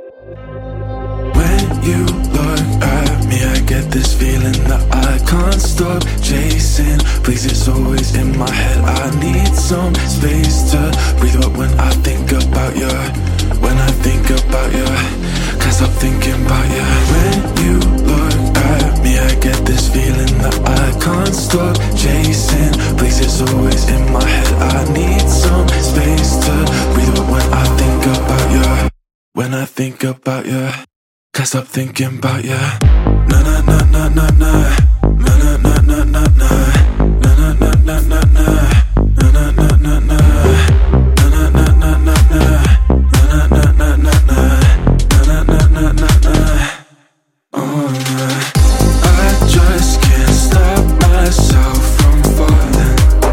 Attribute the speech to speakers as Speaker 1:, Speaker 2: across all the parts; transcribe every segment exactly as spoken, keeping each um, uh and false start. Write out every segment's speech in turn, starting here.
Speaker 1: When you look at me, I get this feeling that I can't stop chasing. Please, it's always in my head. I need some space to breathe up when I think about you. When I think about you, can't stop thinking about you. When you look at me, I get this feeling that I can't stop chasing. Please, it's always in my head. I need some space to breathe up when I think about you. When I think about you, can't stop thinking about you. Na na na na na na. Na na na na na na. Na na na na na na. Na na na na na. Na na na na na na. Na na na na na na. Na na na na na na. Oh na. I just can't stop myself from falling.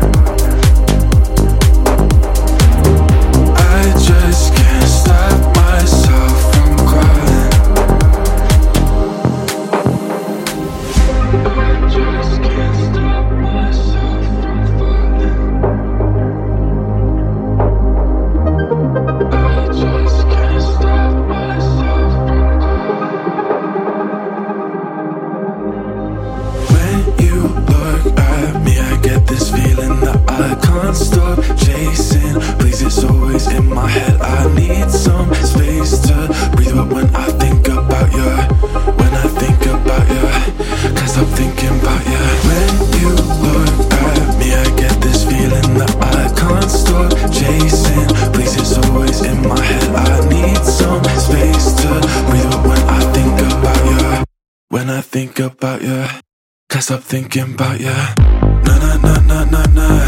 Speaker 1: I just can't stop myself from crying. I just can't stop myself from falling. I just can't stop myself from crying. When you look at me, I get this feeling that I can't stop chasing. Please, it's always in my head. I need some space to breathe up when I think about you. When I think about you, can't stop thinking about you. When you look at me, I get this feeling that I can't stop chasing. Please, it's always in my head. I need some space to breathe up when I think about you. When I think about you, can't stop thinking about you. Na na na na na na.